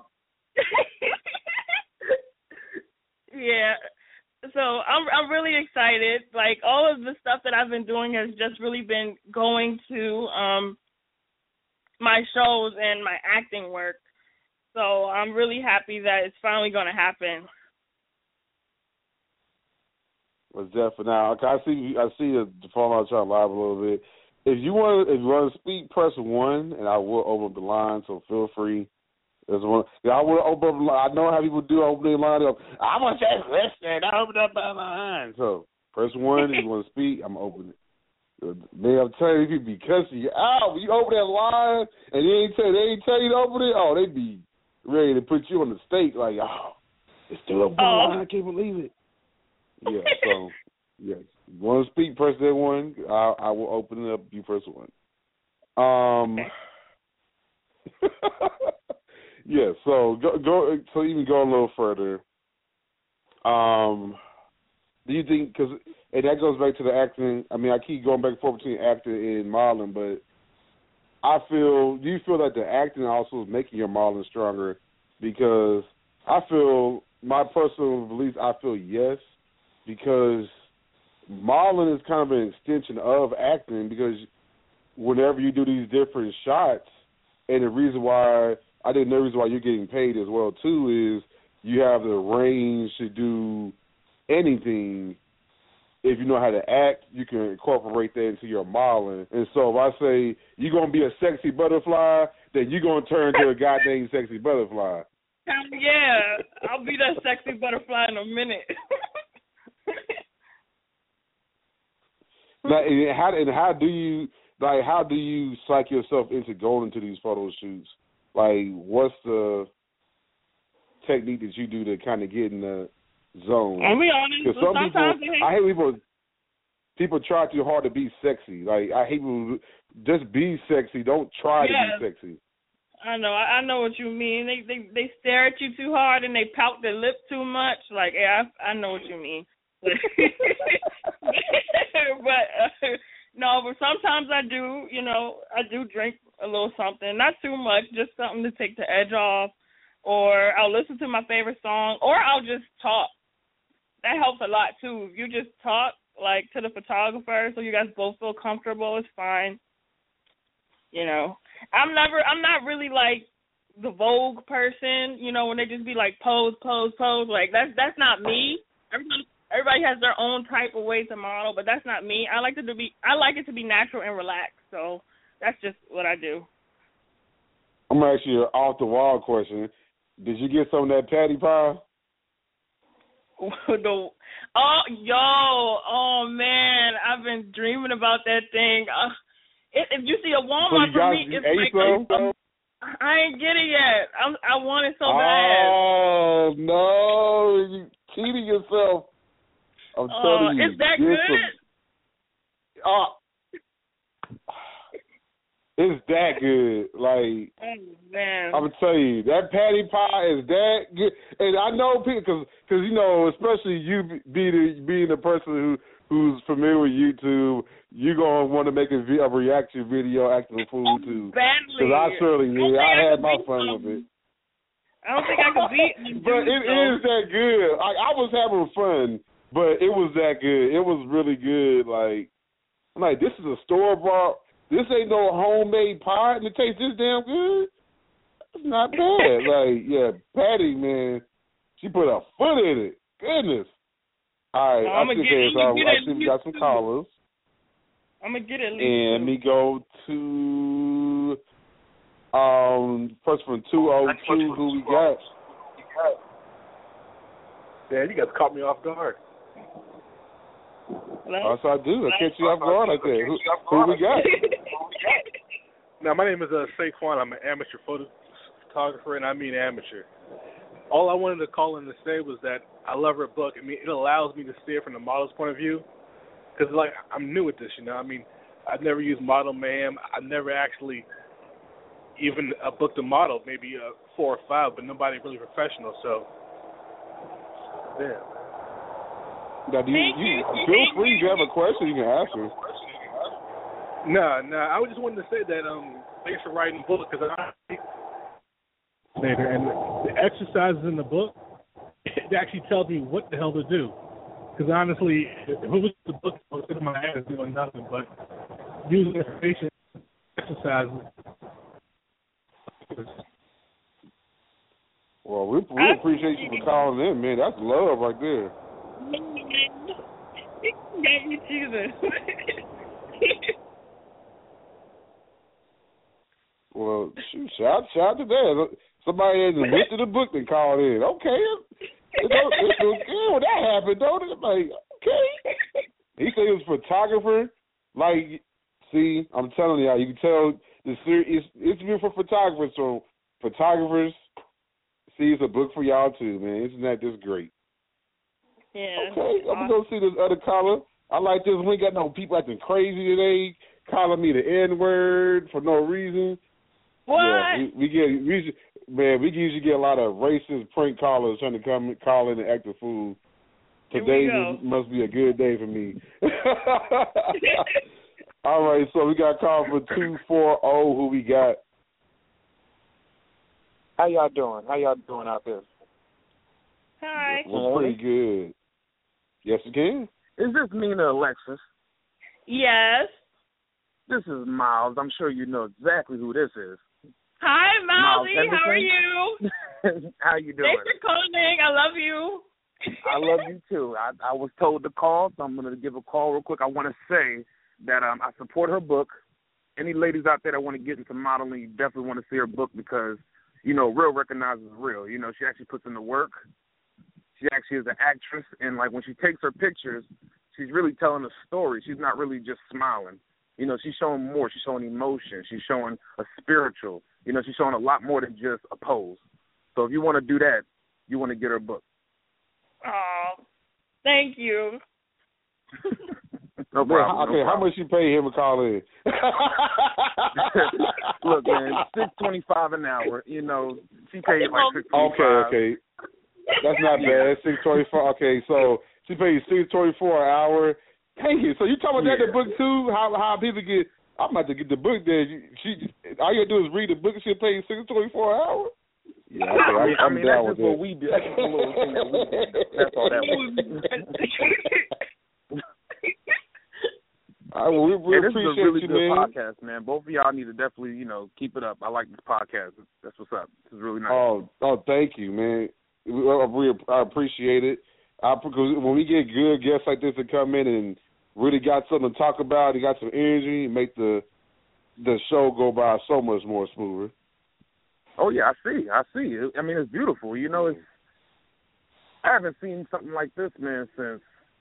Yeah. So I'm really excited. Like all of the stuff that I've been doing has just really been going to my shows and my acting work. So I'm really happy that it's finally going to happen. Well, definitely. Now, I see the phone line trying to live a little bit. If you want to speak, press 1, and I will open up the line. So feel free. I will open up the line. I know how people do open their line up. I'm gonna just listen. I open up my line. So press 1 if you want to speak. I'm opening it. Man, I'm telling you, people be cussing you out. You open that line and they ain't tell you to open it. Oh, they be ready to put you on the stake. Like, it's still open the line. I can't believe it. Yeah. So yes, if you want to speak, press that 1. I will open it up. You press 1. Yeah, so go. So even go a little further. Do you think? And that goes back to the acting. I mean, I keep going back and forth between acting and modeling, but do you feel that the acting also is making your modeling stronger? Because I feel, my personal belief, I feel yes, because modeling is kind of an extension of acting, because whenever you do these different shots, and the reason why you're getting paid as well too is you have the range to do anything. If you know how to act, you can incorporate that into your modeling. And so if I say you're going to be a sexy butterfly, then you're going to turn into a goddamn sexy butterfly. Yeah, I'll be that sexy butterfly in a minute. How do you, like, how do you psych yourself into going into these photo shoots? Like, what's the technique that you do to kind of get in the zone? I'll be honest. Because some Sometimes people, I hate people try too hard to be sexy. Like, I hate people just be sexy. Don't try to be sexy. I know what you mean. They stare at you too hard and they pout their lip too much. Like, yeah, I know what you mean. But no, but sometimes I do. I do drink a little something, not too much, just something to take the edge off. Or I'll listen to my favorite song, or I'll just talk. That helps a lot too. If you just talk like to the photographer, so you guys both feel comfortable, it's fine. I'm not really like the Vogue person, when they just be like pose. Like that's not me. Everybody has their own type of way to model, but that's not me. I like it to be natural and relaxed. So that's just what I do. I'm gonna ask you an off the wall question. Did you get some of that patty pie? Oh man, I've been dreaming about that thing. If you see a Walmart for me, it's like I ain't get it yet. I want it so bad. Oh no, you cheating yourself. I'm telling you. Is that good? It's that good. Like, man. I'm gonna tell you, that patty pie is that good. And I know people, because especially you being the person who's familiar with YouTube, you're gonna want to make a reaction video acting the fool too. Badly. Because I certainly did. I had my fun with it. I don't think I could beat. But it is that good. I was having fun, but it was that good. It was really good. Like, I'm like, this is a store bought. This ain't no homemade pie, and it tastes this damn good. It's not bad. Like, yeah, Patty, man, she put a foot in it. Goodness. All right, I think we got some callers. I'm gonna get it. And let me go to first from 202. Who we got? Man, you guys caught me off guard. Yes, I do. I catch you off guard like that. Who we got? Now, my name is Saquon. I'm an amateur photographer, and I mean amateur. All I wanted to call in to say was that I love her book. I mean, it allows me to see it from the model's point of view. Because, like, I'm new at this, I mean, I've never used Model Mayhem. I've never actually even booked a model, maybe 4 or 5, but nobody really professional. So, yeah. Now, feel free. If you have a question, you can ask her. No, I just wanted to say that thanks for writing the book, because and the exercises in the book, it actually tells me what the hell to do. Because honestly, if it was the book, I was sitting in my head doing nothing but using information, exercises. Well, we appreciate you for calling in, man. That's love right there. Got me choosing. Well, shout out to that. Somebody has looked at the book and called in. Okay, it's good when that happened, don't it? Like, okay. He said he was a photographer. Like, see, I'm telling you, you can tell the series. It's for photographers. So photographers, see, it's a book for y'all too, man. Isn't that just great? Yeah. Okay, I'm gonna go see this other caller. I like this. We ain't got no people acting crazy today, calling me the N-word for no reason. What? Yeah, we usually get a lot of racist prank callers trying to call in and act a fool. Today must be a good day for me. All right, so we got a call for 240. Who we got? How y'all doing out there? Hi. We're pretty good. Yes, you can. Is this Nina Alexis? Yes. This is Miles. I'm sure you know exactly who this is. Hi, Milesy. How are you? How you doing? Thanks for calling. I love you. I love you, too. I was told to call, so I'm going to give a call real quick. I want to say that I support her book. Any ladies out there that want to get into modeling, you definitely want to see her book because, real recognizes real. She actually puts in the work. She actually is an actress, and, like, when she takes her pictures, she's really telling a story. She's not really just smiling. You know, she's showing more. She's showing emotion. She's showing a spiritual. You know, she's showing a lot more than just a pose. So if you want to do that, you want to get her book. Oh, thank you. No problem. Okay, how much you pay him to call in? Look, man, $6.25 an hour. You know, she paid like $6.25. Okay. That's not bad. $6.24. Okay, so she pays $6.24 an hour. Thank you. So you talking about that in the book too? How people get? I'm about to get the book there. All you gotta do is read the book and she'll pay $6.24 an hour. Yeah, okay, I'm mean, down that's with just what we do. That's just a little thing that we do. That's all that was. All right, well, we this appreciate is a really you, good man. podcast, man. Both of y'all need to definitely, keep it up. I like this podcast. That's what's up. This is really nice. Oh, thank you, man. I appreciate it. Because when we get good guests like this to come in and really got something to talk about, they got some energy, make the show go by so much more smoother. Oh yeah, I see. I mean, it's beautiful. I haven't seen something like this, man, since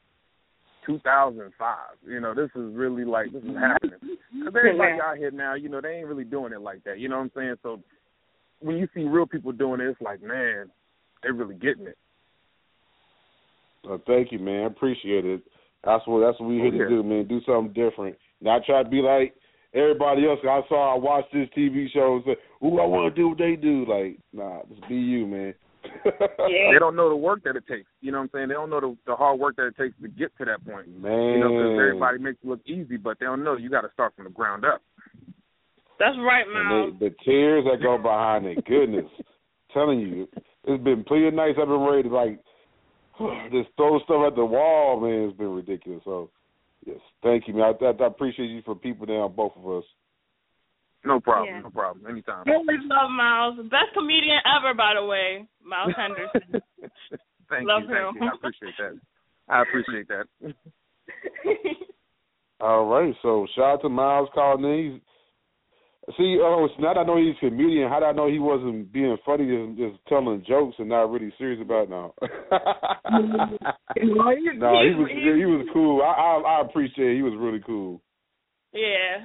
2005. This is really this is happening. Because everybody out here now, they ain't really doing it like that. You know what I'm saying? So when you see real people doing it, it's like, man, they're really getting it. Thank you, man. I appreciate it. That's what we here to do, man. Do something different. Not try to be like everybody else. I watched this TV show and said, "Ooh, I want to do what they do." Like, nah, just be you, man. They don't know the work that it takes. You know what I'm saying? They don't know the hard work that it takes to get to that point. Man. Because everybody makes it look easy, but they don't know you got to start from the ground up. That's right, Miles. The tears that go behind it, goodness. Telling you, it's been plenty of nights I've been ready to just throw stuff at the wall, man. It's been ridiculous. So, yes, thank you, man. I appreciate you for people down, both of us. No problem, No problem. Anytime. I always love Miles. Best comedian ever, by the way, Miles Henderson. Thank love you. him. I appreciate that. All right, so shout out to Miles calling in. Now that I know he's a comedian, how did I know he wasn't being funny, just telling jokes and not really serious about it now? No, he was cool. I appreciate it. He was really cool. Yeah.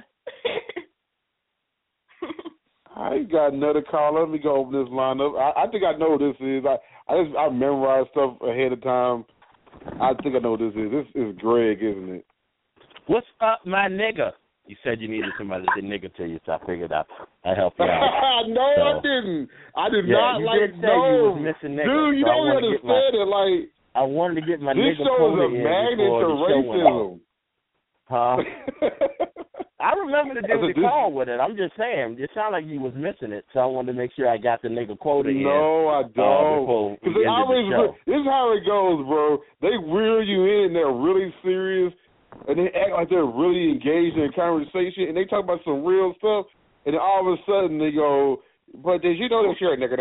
I got another caller. Let me go over this lineup. I think I know what this is. I memorize stuff ahead of time. I think I know what this is. This is Greg, isn't it? What's up, my nigga? You said you needed somebody to say nigga to you, so I figured I'd help you out. No, I didn't. I did not you was missing nigga. Dude, you so don't understand it. I wanted to get my this nigga show is a in magnet before to the show went racism. Huh? I remember the dude that called with it. I'm just saying. It sounded like you was missing it, so I wanted to make sure I got the nigga quota in. No, I don't. Because this is how it goes, bro. They reel you in. They're really serious. And they act like they're really engaged in a conversation, and they talk about some real stuff, and then all of a sudden they go, but did you know that you're a nigga?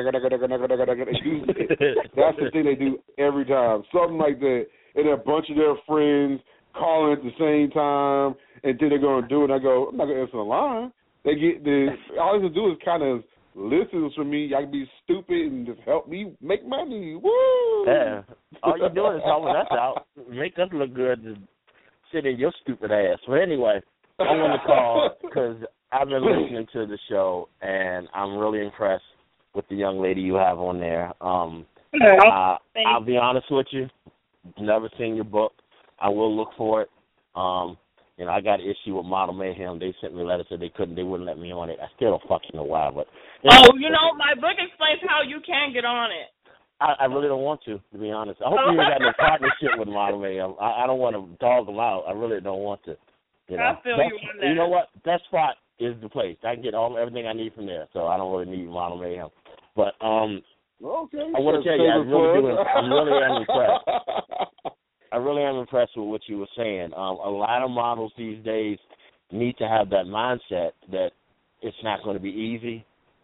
That's the thing they do every time, something like that. And a bunch of their friends calling at the same time, and then they're going to do it, and I go, I'm not going to answer the line. All they have to do is kind of listen to me. I can be stupid and just help me make money. Woo! Yeah. All you're doing is helping us out, make us look good, sit in your stupid ass. But anyway, I want to call because I've been listening to the show, and I'm really impressed with the young lady you have on there. I'll be honest with you, never seen your book. I will look for it. I got an issue with Model Mayhem. They sent me a letter, said they wouldn't let me on it. I still don't fucking know why, but my book explains how you can get on it. I really don't want to be honest. I hope you ain't got no partnership with Model Mayhem. I don't want to dog them out. I really don't want to. I feel you on that. You know what? That spot is the place. I can get everything I need from there, so I don't really need Model Mayhem. But okay, I want to tell you, I really am impressed. I really am impressed with what you were saying. A lot of models these days need to have that mindset that it's not going to be easy.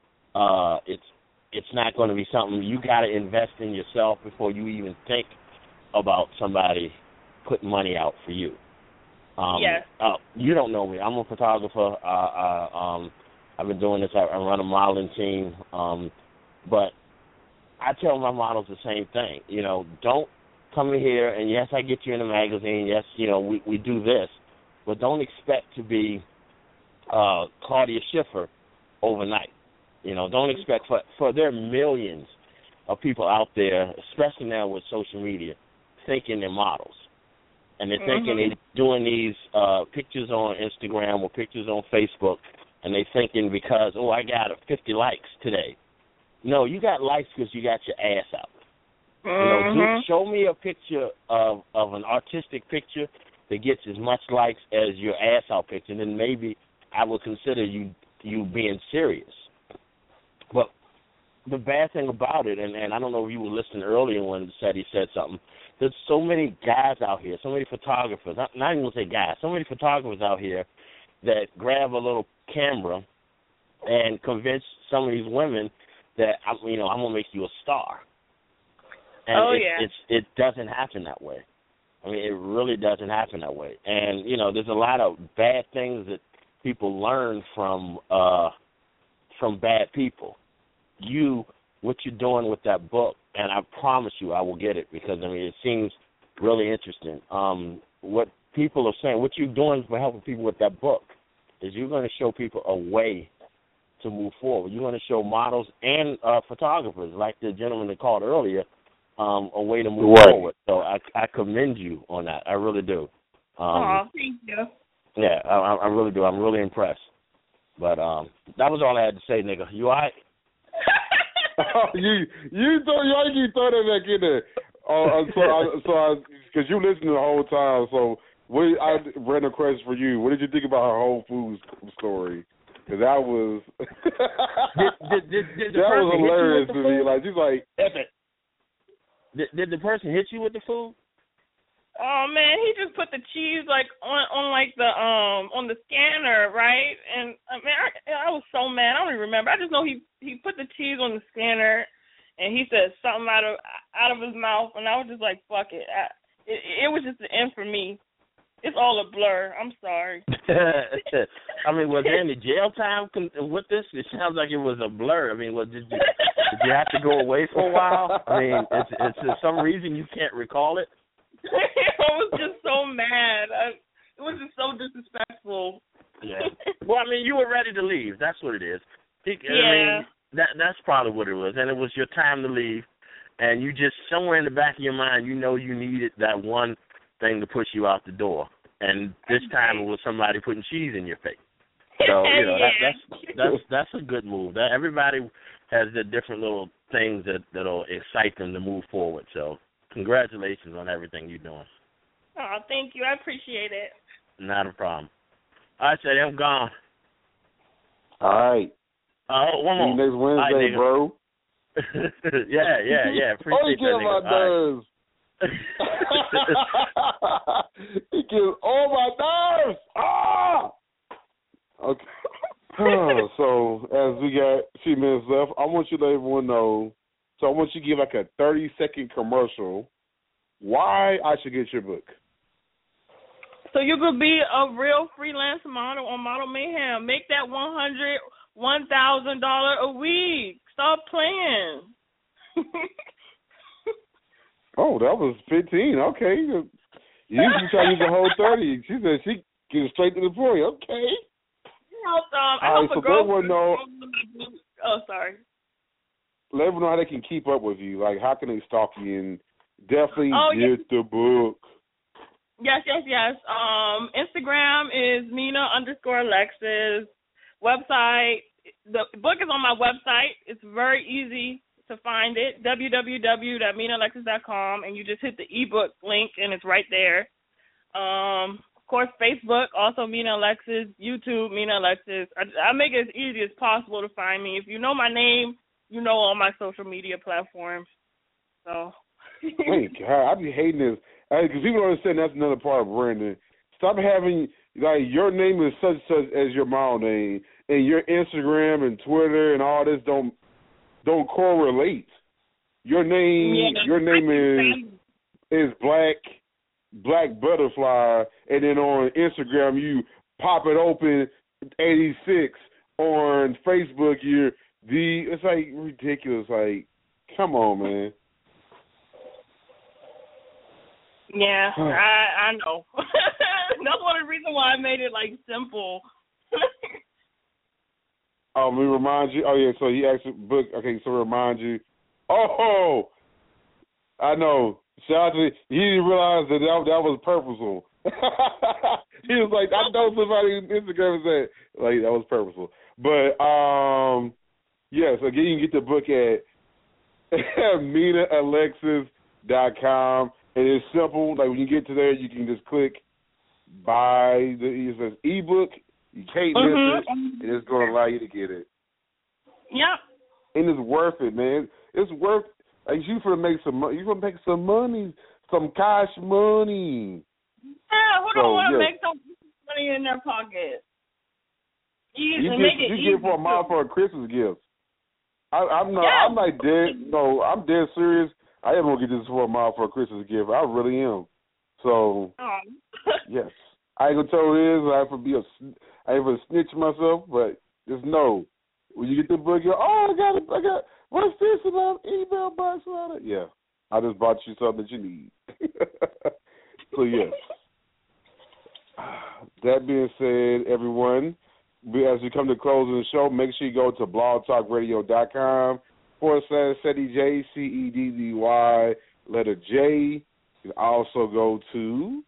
It's not going to be something you got to invest in yourself before you even think about somebody putting money out for you. Yes. You don't know me. I'm a photographer. I've been doing this. I run a modeling team. But I tell my models the same thing. Don't come in here and yes, I get you in a magazine. Yes, we do this, but don't expect to be Claudia Schiffer overnight. You know, don't expect for there are millions of people out there, especially now with social media, thinking they're models. And they're thinking they're doing these pictures on Instagram or pictures on Facebook, and they're thinking because, I got 50 likes today. No, you got likes because you got your ass out. You know, show me a picture of an artistic picture that gets as much likes as your ass out picture, and then maybe I would consider you being serious. But the bad thing about it, and I don't know if you were listening earlier when he said something, there's so many guys out here, so many photographers, not even going to say guys, so many photographers out here that grab a little camera and convince some of these women that, I'm going to make you a star. And it doesn't happen that way. I mean, it really doesn't happen that way. And, there's a lot of bad things that people learn from bad people. What you're doing with that book, and I promise you I will get it because, it seems really interesting. What people are saying, what you're doing for helping people with that book is you're going to show people a way to move forward. You're going to show models and photographers, like the gentleman that called earlier, a way to move forward. So I commend you on that. I really do. Thank you. Yeah, I really do. I'm really impressed. But that was all I had to say, nigga. You all right? you throw that back in there. Because you listened the whole time. So I ran a question for you. What did you think about her Whole Foods story? Because that was did that was hilarious to me. Like she's like, did the person hit you with the food? Oh man, he just put the cheese like on like the on the scanner, right? And I was so mad. I don't even remember. I just know he put the cheese on the scanner, and he said something out of his mouth, and I was just like, fuck it. It was just the end for me. It's all a blur. I'm sorry. Was there any jail time with this? It sounds like it was a blur. Did you have to go away for a while? It's for some reason you can't recall it. I was just so mad. It was just so disrespectful. Yeah. Well, you were ready to leave. That's what it is. That's probably what it was. And it was your time to leave. And you just, somewhere in the back of your mind, you needed that one thing to push you out the door. And this time it was somebody putting cheese in your face. So, that's a good move. Everybody has their different little things that'll excite them to move forward. So, congratulations on everything you're doing. Oh, thank you. I appreciate it. Not a problem. All right, Sadie, I'm gone. All right. One more. See you next Wednesday, right, bro. Yeah. Appreciate that, my nerves. He kills all my nerves. Okay. So, as we got a few minutes left, I want you to let everyone know. So I want you to give like a 30-second commercial why I should get your book. So you could be a real freelance model on Model Mayhem. Make that $1,000 a week. Stop playing. Oh, that was 15. Okay. You usually try to use the whole 30. She said she gets straight to the point. Okay. I hope a girl know. Oh, sorry. Let everyone know how they can keep up with you. Like, how can they stalk you and definitely get the book? Yes. Instagram is Mina_Alexis. Website, the book is on my website. It's very easy to find it, www.minaalexis.com, and you just hit the ebook link, and it's right there. Of course, Facebook, also Mina Alexis. YouTube, Mina Alexis. I make it as easy as possible to find me. If you know my name, you know all my social media platforms. So. Thank God. I be hating this. Because people don't understand that's another part of branding. Stop having, your name is such as your model name, and your Instagram and Twitter and all this don't correlate. Your name is Black Butterfly, and then on Instagram you pop it open 86. On Facebook it's like ridiculous. Like, come on, man. Yeah, I know. That's one of the reasons why I made it like simple. Let me remind you. Oh, yeah, so he actually booked. Okay, so remind you. Oh, I know. Shout out to, he didn't realize that was purposeful. He was like, I know somebody on Instagram said, like, that was purposeful. But, yes, again, you can get the book at MinaAlexis.com. And it's simple. Like, when you get to there, you can just click buy. It says ebook. You can't miss it. And it's going to allow you to get it. Yep. And it's worth it, man. It's worth. Like, you gonna make some money. You gonna make some money, some cash money. Yeah, who don't want to make some money in their pocket? You get for a mom for a Christmas gift. I'm like dead. No, I'm dead serious. I am gonna get this for a mom for a Christmas gift. I really am. So yes, I ain't gonna tell who it is. I ain't gonna snitch myself, but just know when you get the book, you're, I got. What's this about email box? Yeah, I just bought you something that you need. So yes. That being said, everyone, as we come to closing the show, make sure you go to blogtalkradio.com/CeddyJ, CEDDY, letter J. You can also go to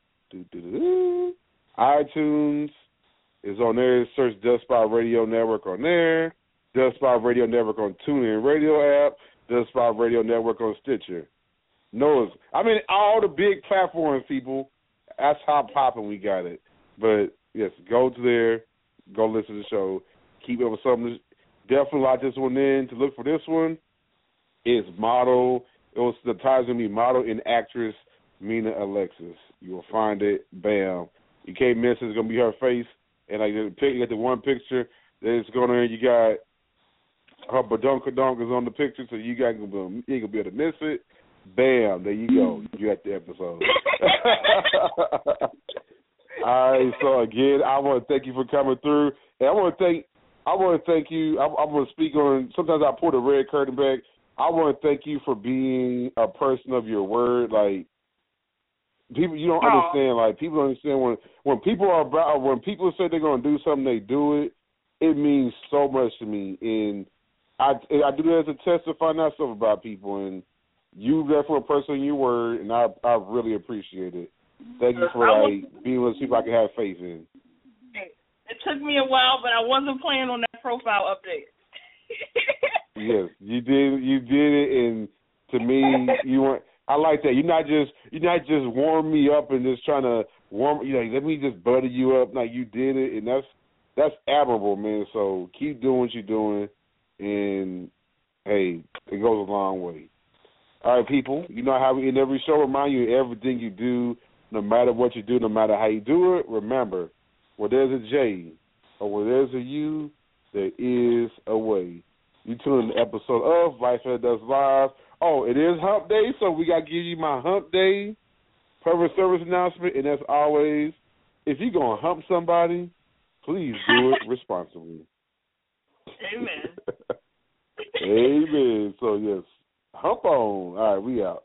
iTunes. It's on there. Search Dust Spot Radio Network on there. Dust Spot Radio Network on TuneIn Radio app. Dust Spot Radio Network on Stitcher. All the big platforms, people. That's how popping we got it. But, yes, go to there. Go listen to the show. Keep it with something. Definitely lock this one in. To look for this one, it's model. The title's going to be model and actress Mina Alexis. You will find it. Bam. You can't miss it. It's going to be her face. And you got the one picture that's going on. You got her badonkadonk is on the picture, so you ain't going to be able to miss it. Bam. There you go. You're at the episode. All right. So, again, I want to thank you for coming through. And I want to thank you. I'm going to speak on, sometimes I pull the red curtain back. I want to thank you for being a person of your word. Like, people, you don't understand. Like, people don't understand when people say they're going to do something, they do it. It means so much to me, and I do that as a test to find out stuff about people. And you definitely a person of your word, and I really appreciate it. Thank you for being one of the people I can have faith in. It took me a while, but I wasn't planning on that profile update. Yes, you did. You did it, and to me, you weren't. I like that. You're not just warming me up and just trying to warm. Let me just butter you up. Like, you did it, and that's admirable, man. So keep doing what you're doing, and hey, it goes a long way. All right, people. You know how we in every show remind you everything you do, no matter what you do, no matter how you do it. Remember, where there's a J or where there's a U, there is a way. You tune in the episode of Life After Dusk Live. Oh, it is Hump Day, so we got to give you my Hump Day public service announcement. And as always, if you're going to hump somebody, please do it responsibly. Amen. Amen. So, yes, hump on. All right, we out.